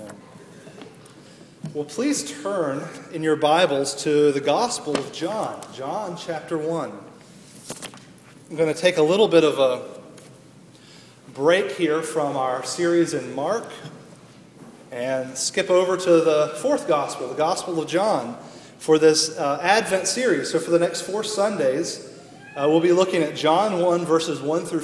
Amen. Well, please turn in your Bibles to the Gospel of John, John chapter 1. I'm going to take a little bit of a break here from our series in Mark and skip over to the fourth Gospel, the Gospel of John, for this Advent series. So for the next 4 Sundays, we'll be looking at John 1, verses 1 through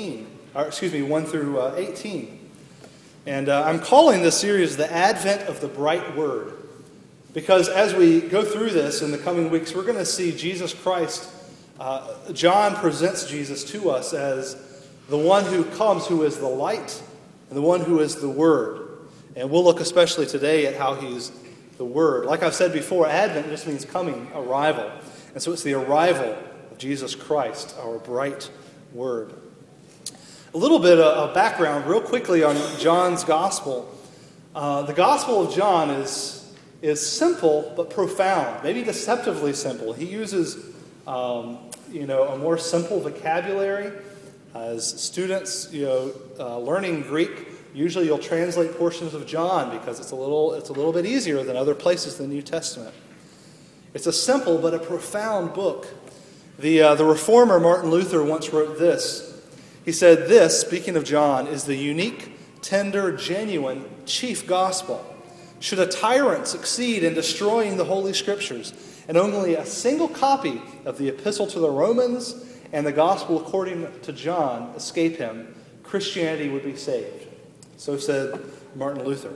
1 through 18. And I'm calling this series The Advent of the Bright Word, because as we go through this in the coming weeks, we're going to see Jesus Christ. John presents Jesus to us as the one who comes, who is the light, and the one who is the Word. And we'll look especially today at how he's the Word. Like I've said before, Advent just means coming, arrival. And so it's the arrival of Jesus Christ, our bright Word. A little bit of background real quickly on John's Gospel. The Gospel of John is simple but profound, maybe deceptively simple. He uses a more simple vocabulary. As students learning Greek, usually you'll translate portions of John because it's a little bit easier than other places in the New Testament. It's a simple but a profound book. The reformer Martin Luther once wrote this. He said, "This, speaking of John, is the unique, tender, genuine, chief gospel. Should a tyrant succeed in destroying the Holy Scriptures, and only a single copy of the Epistle to the Romans and the Gospel according to John escape him, Christianity would be saved." So said Martin Luther.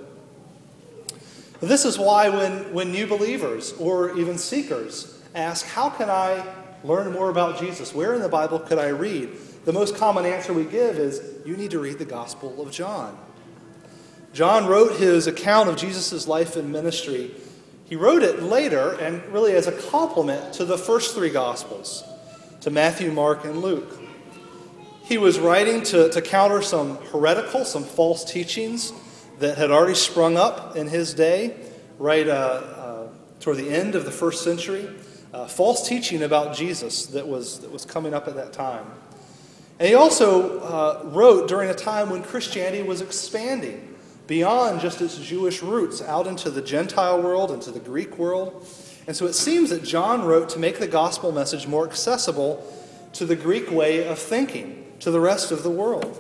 This is why when new believers or even seekers ask, how can I learn more about Jesus? Where in the Bible could I read? The most common answer we give is, you need to read the Gospel of John. John wrote his account of Jesus' life and ministry. He wrote it later and really as a complement to the first 3 Gospels, to Matthew, Mark, and Luke. He was writing to counter some heretical, some false teachings that had already sprung up in his day, right toward the end of the first century. False teaching about Jesus that was coming up at that time. And he also wrote during a time when Christianity was expanding beyond just its Jewish roots out into the Gentile world, into the Greek world. And so it seems that John wrote to make the gospel message more accessible to the Greek way of thinking, to the rest of the world.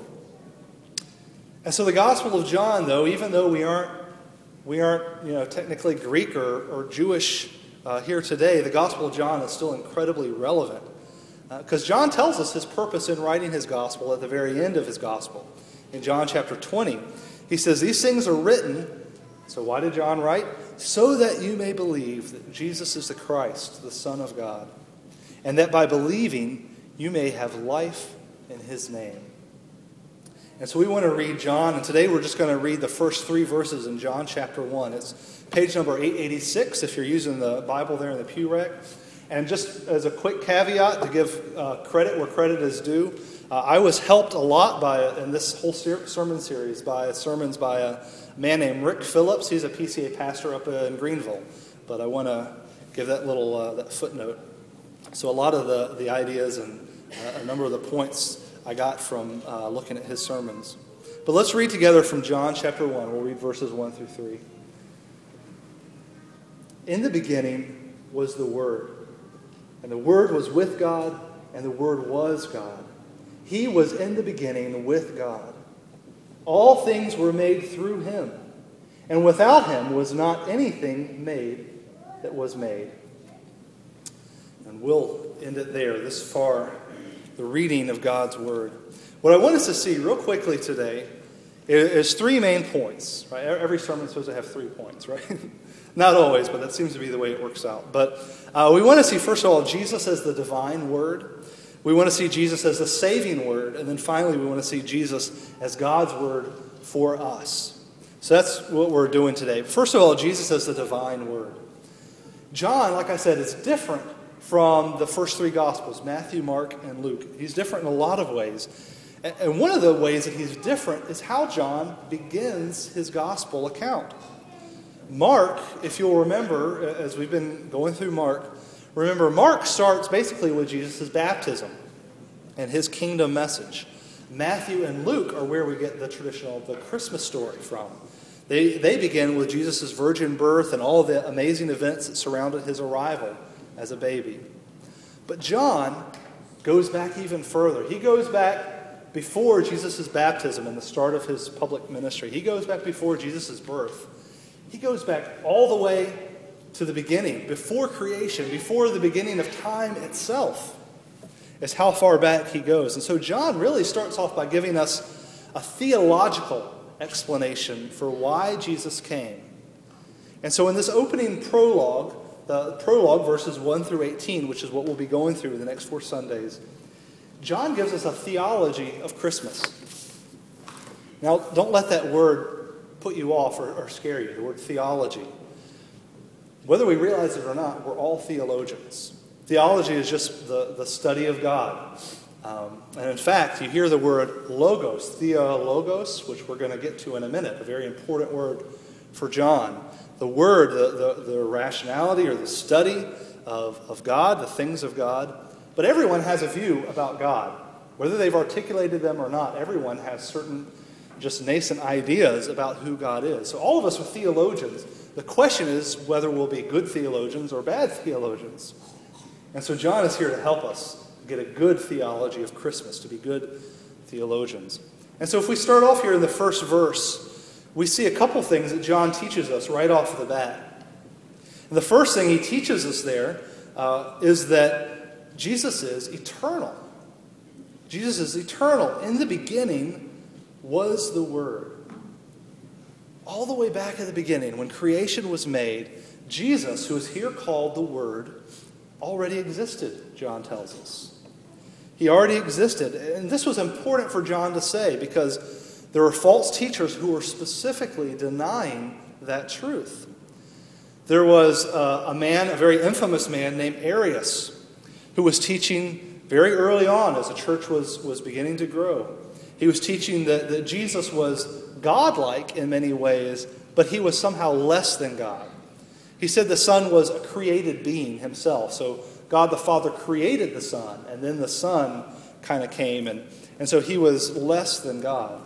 And so the Gospel of John, though, even though we aren't technically Greek or Jewish here today, the Gospel of John is still incredibly relevant. Because John tells us his purpose in writing his gospel at the very end of his gospel. In John chapter 20, he says, "These things are written," so why did John write? "So that you may believe that Jesus is the Christ, the Son of God, and that by believing you may have life in his name." And so we want to read John, and today we're just going to read the first 3 verses in John chapter 1. It's page number 886 if you're using the Bible there in the pew rack. And just as a quick caveat to give credit where credit is due, I was helped a lot in this whole sermon series by sermons by a man named Rick Phillips. He's a PCA pastor up in Greenville. But I want to give that little that footnote. So a lot of the ideas and a number of the points I got from looking at his sermons. But let's read together from John chapter 1. We'll read verses 1 through 3. "In the beginning was the Word. And the Word was with God, and the Word was God. He was in the beginning with God. All things were made through him, and without him was not anything made that was made." And we'll end it there, this far, the reading of God's Word. What I want us to see real quickly today is 3 main points. Right? Every sermon is supposed to have 3 points, right? Not always, but that seems to be the way it works out. But we want to see, first of all, Jesus as the divine Word. We want to see Jesus as the saving Word. And then finally, we want to see Jesus as God's Word for us. So that's what we're doing today. First of all, Jesus as the divine Word. John, like I said, is different from the first 3 Gospels, Matthew, Mark, and Luke. He's different in a lot of ways. And one of the ways that he's different is how John begins his Gospel account. Mark, if you'll remember, as we've been going through Mark, remember Mark starts basically with Jesus' baptism and his kingdom message. Matthew and Luke are where we get the traditional, the Christmas story from. They begin with Jesus' virgin birth and all the amazing events that surrounded his arrival as a baby. But John goes back even further. He goes back before Jesus' baptism and the start of his public ministry. He goes back before Jesus' birth. He goes back all the way to the beginning, before creation, before the beginning of time itself, is how far back he goes. And so John really starts off by giving us a theological explanation for why Jesus came. And so in this opening prologue, the prologue verses 1 through 18, which is what we'll be going through the next 4 Sundays, John gives us a theology of Christmas. Now, don't let that word put you off or scare you, the word theology. Whether we realize it or not, we're all theologians. Theology is just the study of God. And in fact, you hear the word logos, theologos, which we're going to get to in a minute, a very important word for John. The word, the rationality or the study of God, the things of God. But everyone has a view about God. Whether they've articulated them or not, everyone has certain just nascent ideas about who God is. So all of us are theologians. The question is whether we'll be good theologians or bad theologians. And so John is here to help us get a good theology of Christmas, to be good theologians. And so if we start off here in the first verse, we see a couple things that John teaches us right off the bat. And the first thing he teaches us there is that Jesus is eternal. Jesus is eternal. In the beginning was the Word. All the way back at the beginning, when creation was made, Jesus, who is here called the Word, already existed, John tells us. He already existed. And this was important for John to say because there were false teachers who were specifically denying that truth. There was a man, a very infamous man named Arius, who was teaching very early on as the church was beginning to grow. He was teaching that Jesus was godlike in many ways, but he was somehow less than God. He said the Son was a created being himself. So God the Father created the Son, and then the Son kind of came, and so he was less than God.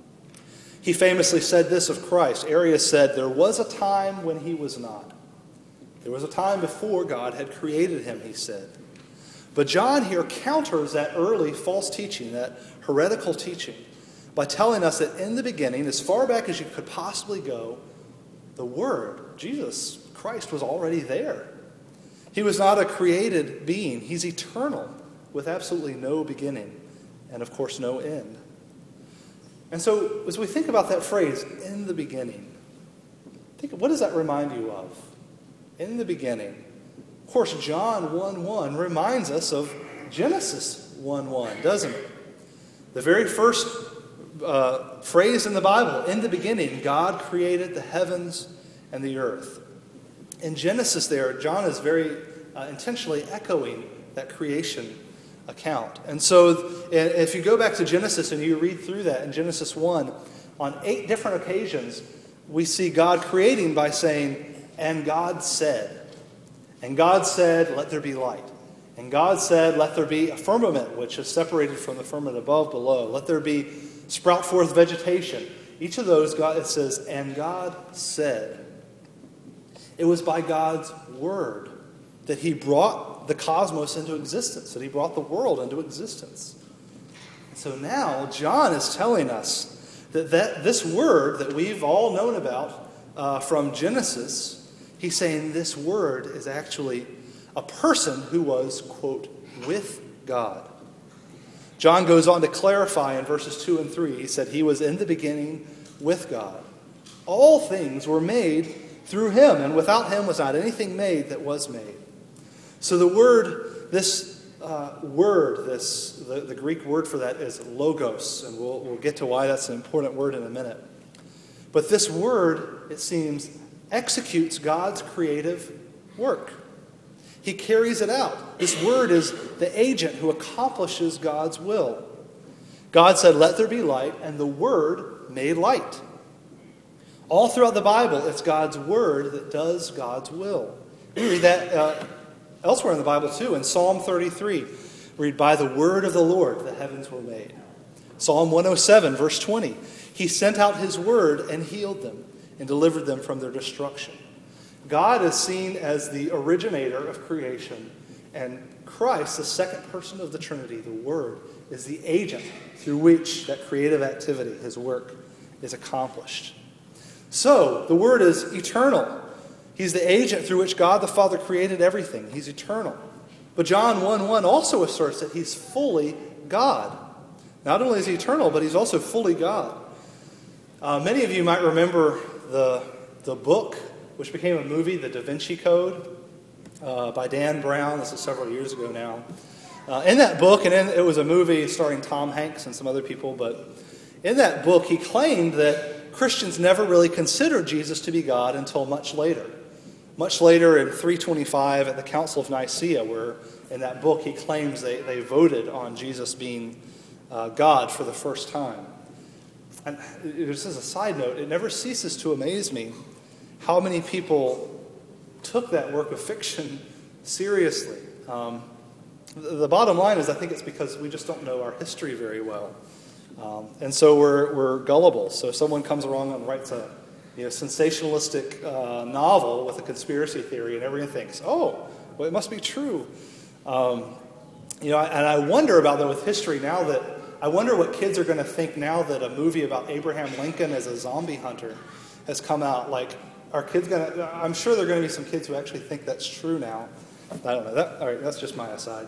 He famously said this of Christ. Arius said, there was a time when he was not. There was a time before God had created him, he said. But John here counters that early false teaching, that heretical teaching, by telling us that in the beginning, as far back as you could possibly go, the Word, Jesus Christ, was already there. He was not a created being. He's eternal with absolutely no beginning and, of course, no end. And so as we think about that phrase, in the beginning, what does that remind you of? In the beginning. Of course, John 1:1 reminds us of Genesis 1:1, doesn't it? The very first phrase in the Bible, in the beginning, God created the heavens and the earth. In Genesis there, John is very intentionally echoing that creation account. And so if you go back to Genesis and you read through that in Genesis 1, on 8 different occasions, we see God creating by saying, and God said. And God said, let there be light. And God said, let there be a firmament, which is separated from the firmament above, below. Let there be sprout forth vegetation. Each of those, it says, and God said. It was by God's word that he brought the cosmos into existence, that he brought the world into existence. So now John is telling us that this word that we've all known about from Genesis, he's saying this word is actually a person who was, quote, with God. John goes on to clarify in verses 2 and 3. He said he was in the beginning with God. All things were made through him, and without him was not anything made that was made. So the word, the Greek word for that is logos, and we'll get to why that's an important word in a minute. But this word, it seems, executes God's creative work. He carries it out. This word is the agent who accomplishes God's will. God said, let there be light, and the Word made light. All throughout the Bible, it's God's Word that does God's will. We read that elsewhere in the Bible too. In Psalm 33, read, by the word of the Lord the heavens were made. Psalm 107, verse 20, he sent out his word and healed them. and delivered them from their destruction. God is seen as the originator of creation, and Christ, the second person of the Trinity, the Word, is the agent through which that creative activity, his work, is accomplished. So, the Word is eternal. He's the agent through which God the Father created everything. He's eternal. But John 1:1 also asserts that he's fully God. Not only is he eternal, but he's also fully God. Many of you might remember the book, which became a movie, The Da Vinci Code, by Dan Brown. This is several years ago now. In that book, and it was a movie starring Tom Hanks and some other people, but in that book he claimed that Christians never really considered Jesus to be God until much later. Much later in 325 at the Council of Nicaea, where in that book he claims they voted on Jesus being God for the first time. And just as a side note, it never ceases to amaze me how many people took that work of fiction seriously. The bottom line is I think it's because we just don't know our history very well. And so we're gullible. So someone comes along and writes a sensationalistic novel with a conspiracy theory, and everyone thinks, oh, well, it must be true. And I wonder about that with history now that I wonder what kids are going to think now that a movie about Abraham Lincoln as a zombie hunter has come out. Like, are kids going to, I'm sure there are going to be some kids who actually think that's true now. I don't know. All right, that's just my aside.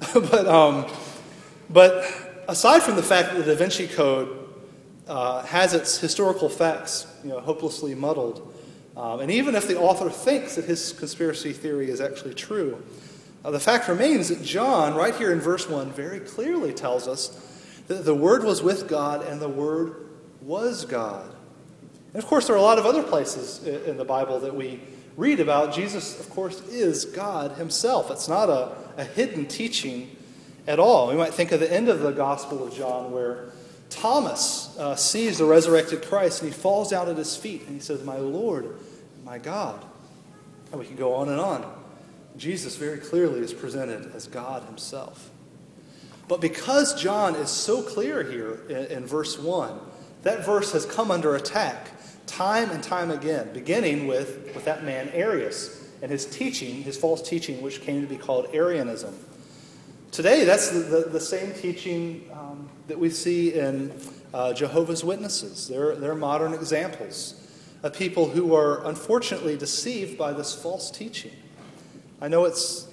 But aside from the fact that the Da Vinci Code has its historical facts, hopelessly muddled, and even if the author thinks that his conspiracy theory is actually true, the fact remains that John, right here in verse 1, very clearly tells us that the Word was with God and the Word was God. And of course, there are a lot of other places in the Bible that we read about. Jesus, of course, is God himself. It's not a hidden teaching at all. We might think of the end of the Gospel of John where Thomas sees the resurrected Christ and he falls down at his feet and he says, "My Lord, my God." And we can go on and on. Jesus very clearly is presented as God himself. But because John is so clear here in verse 1, that verse has come under attack time and time again, beginning with that man Arius and his teaching, his false teaching, which came to be called Arianism. Today, that's the same teaching that we see in Jehovah's Witnesses. They're modern examples of people who are unfortunately deceived by this false teaching. I know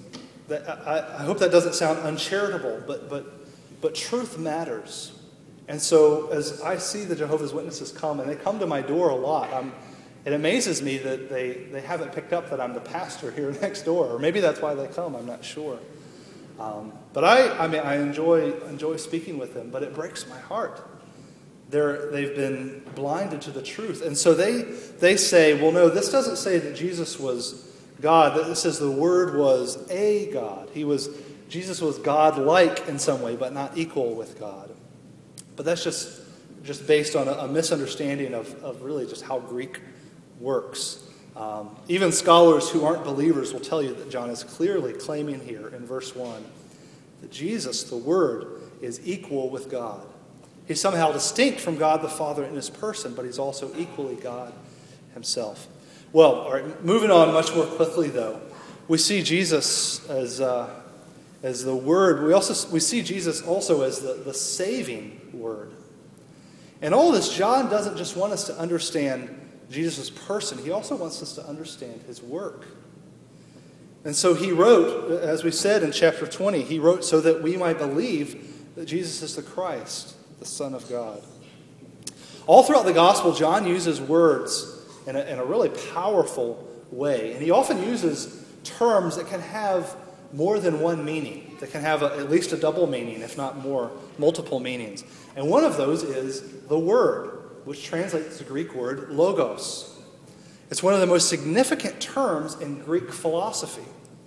I hope that doesn't sound uncharitable, but truth matters. And so as I see the Jehovah's Witnesses come, and they come to my door a lot, it amazes me that they haven't picked up that I'm the pastor here next door. Or maybe that's why they come, I'm not sure. But I enjoy speaking with them, but it breaks my heart. They've been blinded to the truth. And so they say, well, no, this doesn't say that Jesus was God. This says the Word was a God. Jesus was God-like in some way, but not equal with God. But that's just based on a misunderstanding of really just how Greek works. Even scholars who aren't believers will tell you that John is clearly claiming here in verse 1 that Jesus, the Word, is equal with God. He's somehow distinct from God the Father in his person, but he's also equally God himself. Well, all right, moving on much more quickly, though, we see Jesus as the Word. We see Jesus also as the saving Word. And all this, John doesn't just want us to understand Jesus' person. He also wants us to understand his work. And so he wrote, as we said in chapter 20, he wrote so that we might believe that Jesus is the Christ, the Son of God. All throughout the gospel, John uses words in a really powerful way. And he often uses terms that can have more than one meaning, that can have at least a double meaning, if not more, multiple meanings. And one of those is the Word, which translates the Greek word logos. It's one of the most significant terms in Greek philosophy.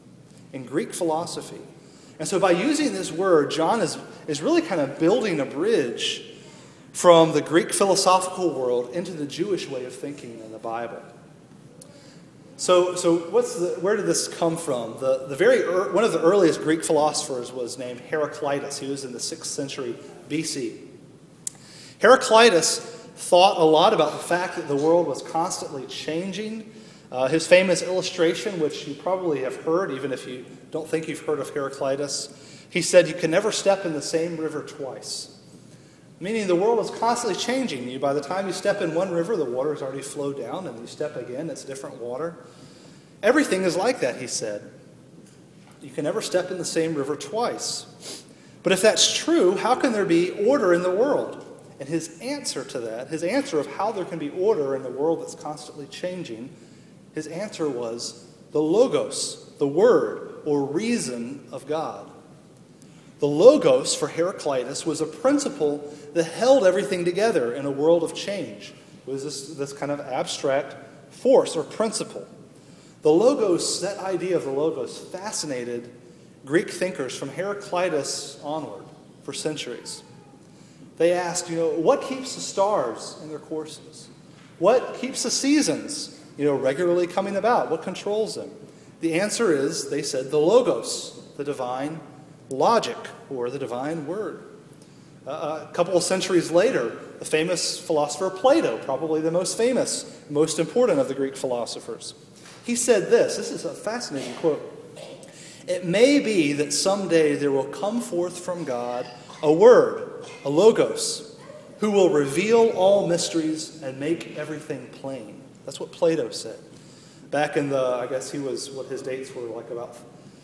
And so by using this word, John is really kind of building a bridge from the Greek philosophical world into the Jewish way of thinking in the Bible. So where did this come from? One of the earliest Greek philosophers was named Heraclitus. He was in the 6th century BC. Heraclitus thought a lot about the fact that the world was constantly changing. His famous illustration, which you probably have heard, even if you don't think you've heard of Heraclitus, he said, you can never step in the same river twice. Meaning the world is constantly changing. By the time you step in one river, the water's already flowed down, and you step again, it's different water. Everything is like that, he said. You can never step in the same river twice. But if that's true, how can there be order in the world? And his answer to that, his answer of how there can be order in the world that's constantly changing, his answer was the Logos, the word or reason of God. The Logos for Heraclitus was a principle that held everything together in a world of change. It was this kind of abstract force or principle. The Logos, that idea of the Logos, fascinated Greek thinkers from Heraclitus onward for centuries. They asked, what keeps the stars in their courses? What keeps the seasons, regularly coming about? What controls them? The answer is, they said, the Logos, the divine logic, or the divine word. A couple of centuries later, the famous philosopher Plato, probably the most famous, most important of the Greek philosophers, he said this is a fascinating quote. It may be that someday there will come forth from God a word, a Logos, who will reveal all mysteries and make everything plain. That's what Plato said. Back in what his dates were like about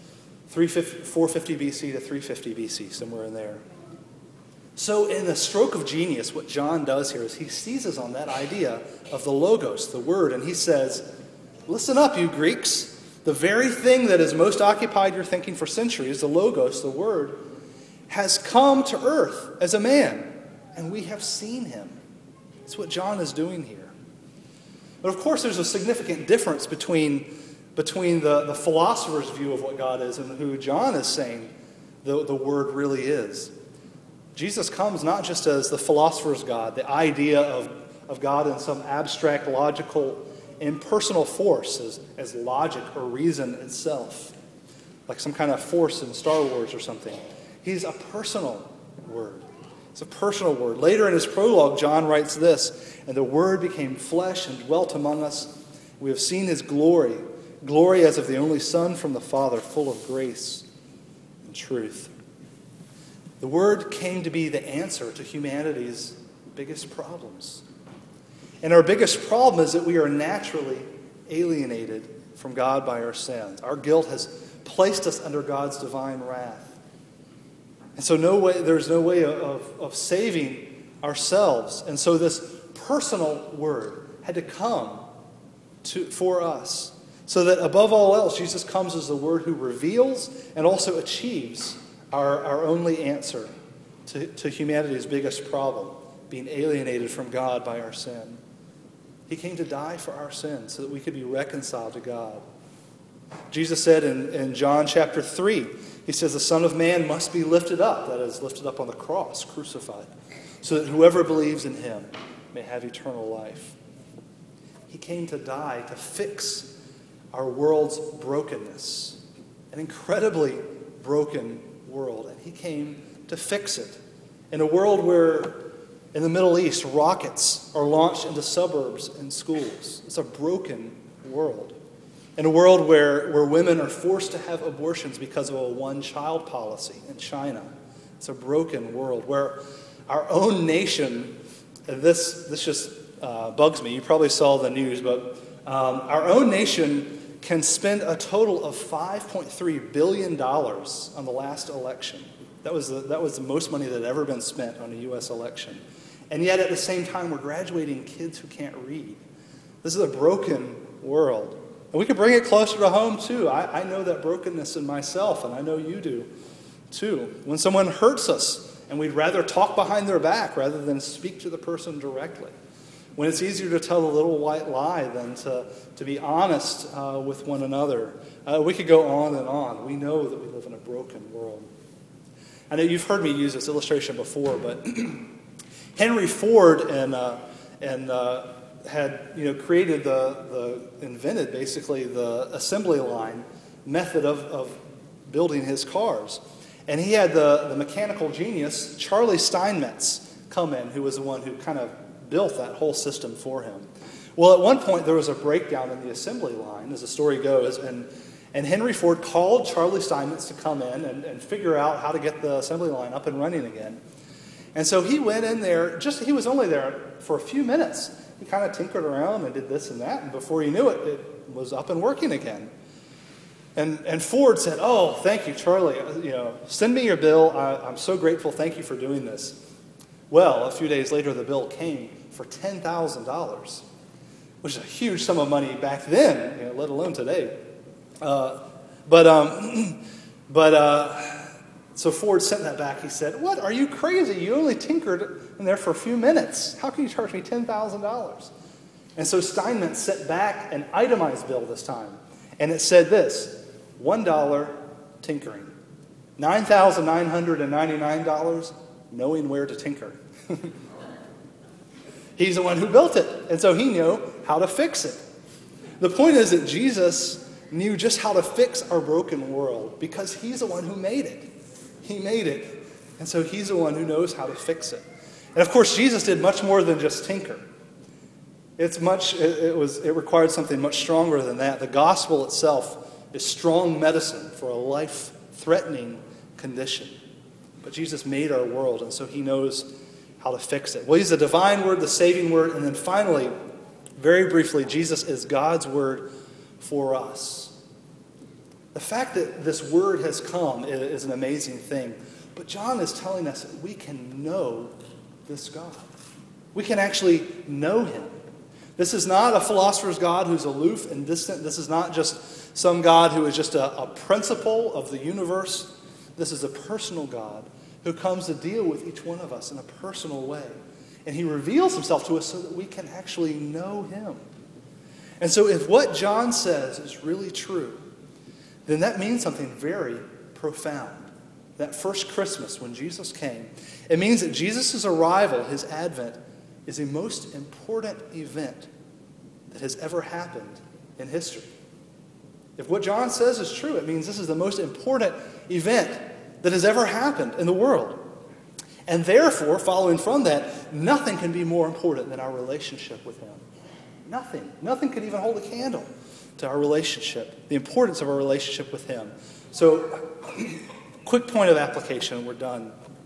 450 BC to 350 BC, somewhere in there. So in a stroke of genius, what John does here is he seizes on that idea of the Logos, the word, and he says, listen up, you Greeks. The very thing that has most occupied your thinking for centuries, the Logos, the word, has come to earth as a man, and we have seen him. That's what John is doing here. But of course, there's a significant difference between the philosopher's view of what God is and who John is saying the word really is. Jesus comes not just as the philosopher's God, the idea of God in some abstract, logical, impersonal force as logic or reason itself, like some kind of force in Star Wars or something. He's a personal word. It's a personal word. Later in his prologue, John writes this, and the Word became flesh and dwelt among us. We have seen his glory, glory as of the only Son from the Father, full of grace and truth. The Word came to be the answer to humanity's biggest problems. And our biggest problem is that we are naturally alienated from God by our sins. Our guilt has placed us under God's divine wrath. And so there's no way of saving ourselves. And so this personal word had to come for us. So that above all else, Jesus comes as the word who reveals and also achieves our only answer to humanity's biggest problem, being alienated from God by our sin. He came to die for our sins so that we could be reconciled to God. Jesus said in John chapter 3, he says, the Son of Man must be lifted up, that is, lifted up on the cross, crucified, so that whoever believes in him may have eternal life. He came to die to fix our world's brokenness, an incredibly broken world. And he came to fix it. In a world where, in the Middle East, rockets are launched into suburbs and schools. It's a broken world. In a world where women are forced to have abortions because of a one-child policy in China. It's a broken world where our own nation, and this just bugs me. You probably saw the news, but our own nation can spend a total of $5.3 billion on the last election. That was the most money that had ever been spent on a U.S. election. And yet at the same time, we're graduating kids who can't read. This is a broken world. And we can bring it closer to home, too. I know that brokenness in myself, and I know you do, too. When someone hurts us, and we'd rather talk behind their back rather than speak to the person directly. When it's easier to tell a little white lie than to be honest with one another. We could go on and on. We know that we live in a broken world. I know you've heard me use this illustration before, but Henry Ford had created invented basically the assembly line method of building his cars. And he had the mechanical genius Charlie Steinmetz come in, who was the one who kind of built that whole system for him. Well, at one point there was a breakdown in the assembly line, as the story goes, and Henry Ford called Charlie Steinmetz to come in and figure out how to get the assembly line up and running again. And so he went in there, he was only there for a few minutes. He kind of tinkered around and did this and that, and before you knew it, it was up and working again. And Ford said, "Oh, thank you, Charlie. Send me your bill. I'm so grateful. Thank you for doing this." Well, a few days later, the bill came for $10,000, which is a huge sum of money back then, let alone today. So Ford sent that back. He said, "What? Are you crazy? You only tinkered in there for a few minutes. How can you charge me $10,000?" And so Steinmetz sent back an itemized bill this time. And it said this: $1 tinkering, $9,999 knowing where to tinker. He's the one who built it, and so he knew how to fix it. The point is that Jesus knew just how to fix our broken world because he's the one who made it. He made it, and so he's the one who knows how to fix it. And of course, Jesus did much more than just tinker. It required something much stronger than that. The gospel itself is strong medicine for a life-threatening condition. But Jesus made our world, and so he knows how to fix it. Well, he's the divine word, the saving word, and then finally, very briefly, Jesus is God's word for us. The fact that this word has come is an amazing thing. But John is telling us that we can know this God. We can actually know him. This is not a philosopher's God who's aloof and distant. This is not just some God who is just a principle of the universe. This is a personal God who comes to deal with each one of us in a personal way. And he reveals himself to us so that we can actually know him. And so if what John says is really true, then that means something very profound. That first Christmas when Jesus came, it means that Jesus' arrival, his advent, is the most important event that has ever happened in history. If what John says is true, it means this is the most important event that has ever happened in the world. And therefore, following from that, nothing can be more important than our relationship with him. Nothing. Nothing could even hold a candle to our relationship, the importance of our relationship with him. So, quick point of application, and we're done.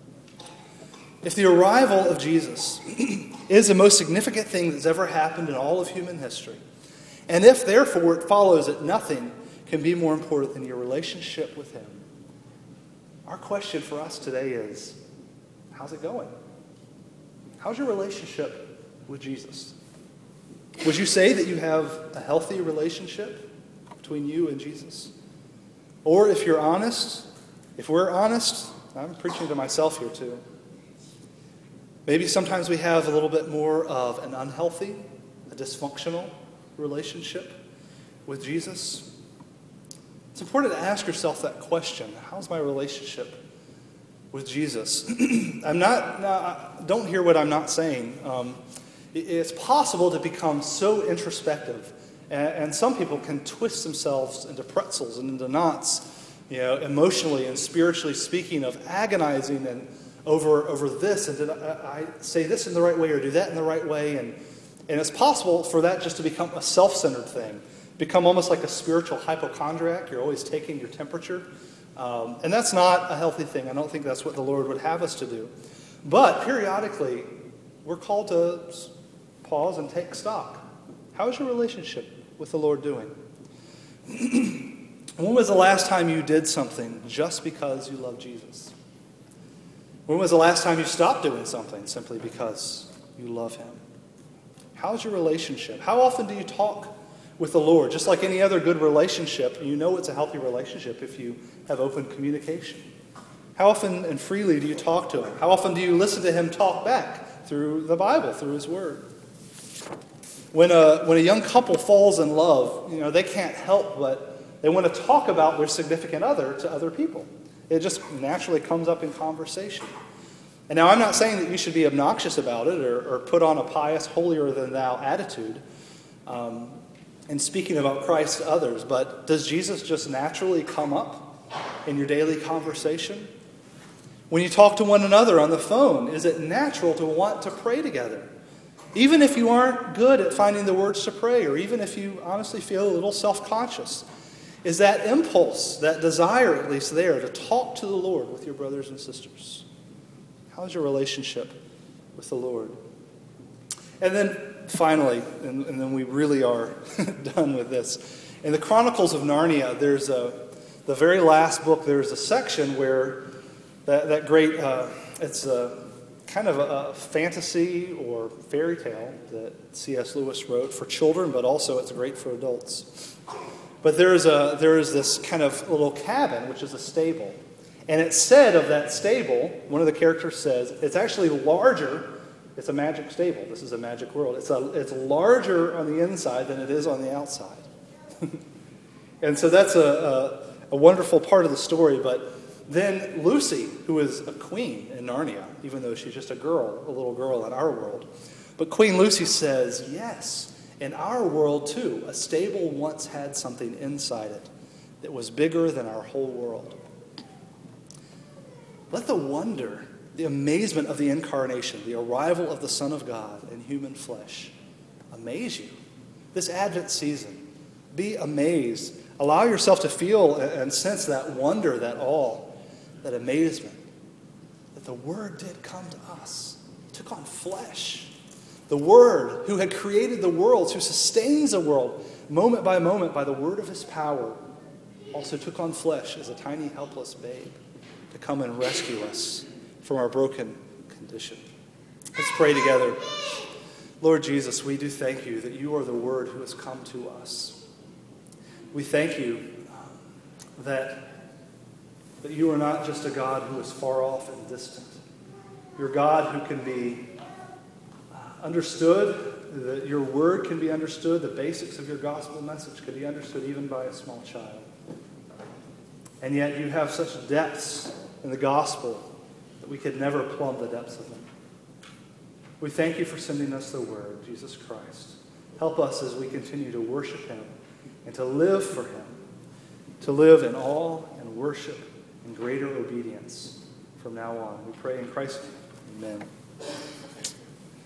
If the arrival of Jesus is the most significant thing that's ever happened in all of human history, and if, therefore, it follows that nothing can be more important than your relationship with him, our question for us today is, how's it going? How's your relationship with Jesus? Would you say that you have a healthy relationship between you and Jesus? Or if you're honest, if we're honest, I'm preaching to myself here too, maybe sometimes we have a little bit more of an unhealthy, a dysfunctional relationship with Jesus. It's important to ask yourself that question. How's my relationship with Jesus? Don't hear what I'm not saying. It's possible to become so introspective, and some people can twist themselves into pretzels and into knots, emotionally and spiritually speaking, of agonizing and over this, and did I say this in the right way or do that in the right way? And it's possible for that just to become a self-centered thing, become almost like a spiritual hypochondriac. You're always taking your temperature. And that's not a healthy thing. I don't think that's what the Lord would have us to do. But periodically, we're called to pause and take stock. How's your relationship with the Lord doing? When was the last time you did something just because you love Jesus? When was the last time you stopped doing something simply because you love him? How's your relationship? How often do you talk with the Lord? Just like any other good relationship, you know it's a healthy relationship if you have open communication. How often and freely do you talk to him? How often do you listen to him talk back through the Bible, through his word? When a young couple falls in love, they can't help but they want to talk about their significant other to other people. It just naturally comes up in conversation. And now I'm not saying that you should be obnoxious about it or put on a pious, holier-than-thou attitude in speaking about Christ to others, but does Jesus just naturally come up in your daily conversation? When you talk to one another on the phone, is it natural to want to pray together? Even if you aren't good at finding the words to pray, or even if you honestly feel a little self-conscious, is that impulse, that desire at least there, to talk to the Lord with your brothers and sisters? How's your relationship with the Lord? And then finally, and then we really are done with this, in the Chronicles of Narnia, there's the very last book, there's a section where that great, it's a kind of a fantasy or fairy tale that C.S. Lewis wrote for children, but also it's great for adults. But there is this kind of little cabin, which is a stable. And it's said of that stable, one of the characters says, it's actually larger. It's a magic stable. This is a magic world. It's larger on the inside than it is on the outside. And so that's a wonderful part of the story. But then Lucy, who is a queen in Narnia, even though she's just a little girl in our world. But Queen Lucy says, yes, in our world too, a stable once had something inside it that was bigger than our whole world. Let the wonder, the amazement of the incarnation, the arrival of the Son of God in human flesh, amaze you. This Advent season, be amazed. Allow yourself to feel and sense that wonder, that awe, that amazement, that the Word did come to us, took on flesh. The Word who had created the worlds, who sustains the world moment by moment by the word of his power, also took on flesh as a tiny helpless babe to come and rescue us from our broken condition. Let's pray together. Lord Jesus, we do thank you that you are the Word who has come to us. We thank you that you are not just a God who is far off and distant. You're God who can be understood, that your word can be understood, the basics of your gospel message can be understood even by a small child. And yet you have such depths in the gospel that we could never plumb the depths of them. We thank you for sending us the word, Jesus Christ. Help us as we continue to worship him and to live for him, to live in awe and worship and greater obedience from now on. We pray in Christ's name. Amen.